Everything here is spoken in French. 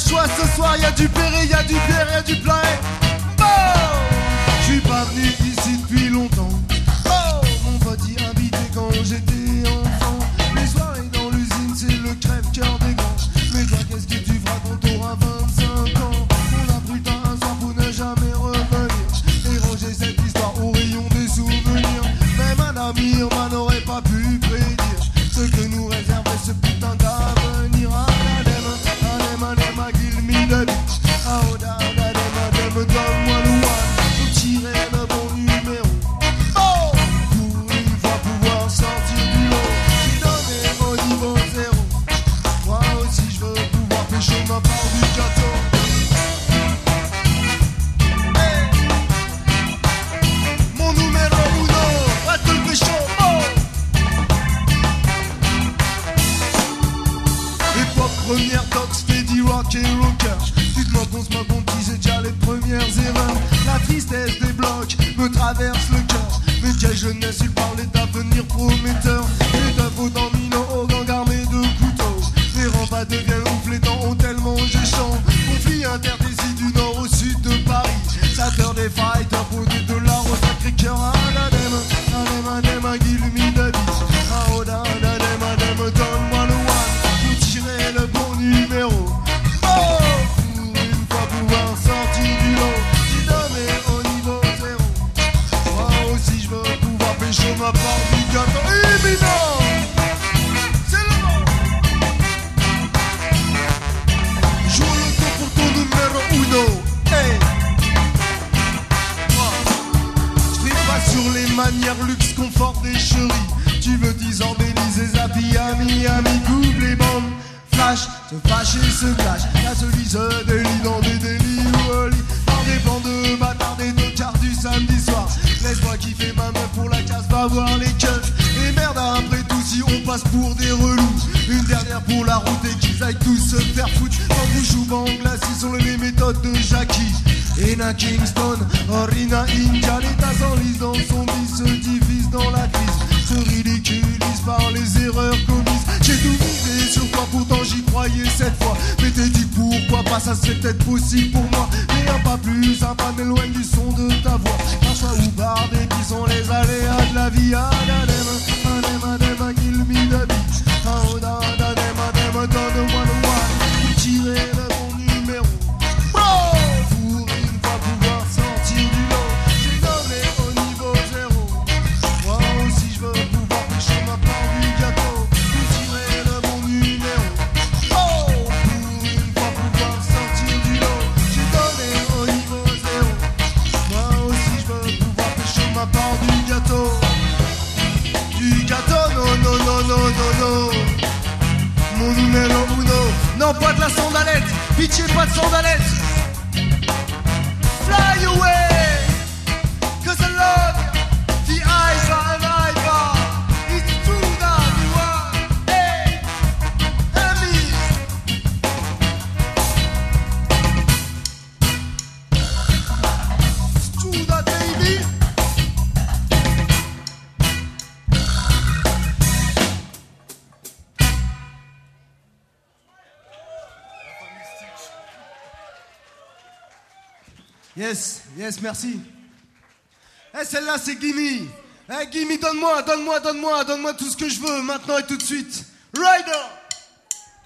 le choix ce soir, y'a du Perret, y'a du Pierre, y'a du Plat. Bon, je suis pas venu ici depuis longtemps. Oh, mon pote y invité quand j'étais enfant. Les soirées dans l'usine, c'est le crève-cœur des grands. Mais toi, qu'est-ce que tu feras quand t'auras 25 ans? On a pris le temps un soir pour ne jamais revenir et ranger cette histoire au rayon des souvenirs. Même un ami n'aurait pas pu prédire ce que nous réservait ce putain d'avenir. Give me the beat. Oh, donne-moi le one pour tirer le bon numéro. Oh, pour une fois pouvoir sortir du lot. J'ai donné au niveau zéro. Moi aussi je veux pouvoir pêcher ma part du gâteau. Hey. Mon numéro uno, va te le pécho. Oh. Époque première tox, Steady Rock et Rocker. Tu te moques, on se moque, on disait déjà les premières erreurs. La tristesse des blocs me traverse le cœur. Mais quelle jeunesse, il parlait d'avenir prometteur. Les deux dans Mino au gang armé de couteaux. Les remparts deviennent ouf, les dents ont tellement géchant. Conflit interdécis du nord au sud de Paris. Ça tord des fighters pour des dollars au Sacré-Cœur. Adem, give me the beat. Adem, donne-moi le one pour tirer le bon numéro. Oh, pour une fois pouvoir sortir du lot. J'ai donné au niveau zéro. Moi aussi je veux pouvoir pêcher ma part du gâteau. Éminent, c'est le mot. Joue le tour pour ton numéro uno. Hey, je tripe pas sur les manières luxe, confort des chéris. Tu veux 10 ans d'Élysée, Zapi, Miami, coupe les bombes. Flash, se fâcher, se clash. La celui se délie dans des délits ou au lit. Dans des plans de bâtard, des tocards du samedi soir. Laisse-moi kiffer ma meuf pour la casse, va voir les keufs. Et merde, après tout, si on passe pour des relous. Une dernière pour la route et qu'ils aillent tous se faire foutre. En bouche ou Bangladesh, sont les méthodes de Jackie. Ena Kingston, Orina India. L'État s'enlise dans son bis, se divise dans la crise. Se ridiculise par les erreurs commises. J'ai tout misé sur toi, pourtant j'y croyais cette fois. Mais t'es dit pourquoi pas, ça serait peut-être possible pour moi. Mais un pas plus sympa m'éloigne du son de ta voix. Par choix ou par dépit sont les aléas de la vie. Adem, give me the beat. Adem, donne-moi le one pour tirer le bon numéro. Oh, pour une fois pouvoir sortir du lot. J'ai donné au niveau zéro. Moi aussi je veux pouvoir pêcher ma part du gâteau. Pour tirer le bon numéro. Oh, pour une fois pouvoir sortir du lot. J'ai donné au niveau zéro. Moi aussi je veux pouvoir pêcher ma part du gâteau. Du gâteau, non. Mon numéro uno. Non, pas de la sandalette. Pitié, pas de sandalette. Fly away, 'cause I love you. The eyes are an eyeball. It's true that you are. Hey, Amy. It's true that baby. Yes, merci. Celle-là, c'est Gimme. Gimme, donne-moi tout ce que je veux, maintenant et tout de suite. Rider!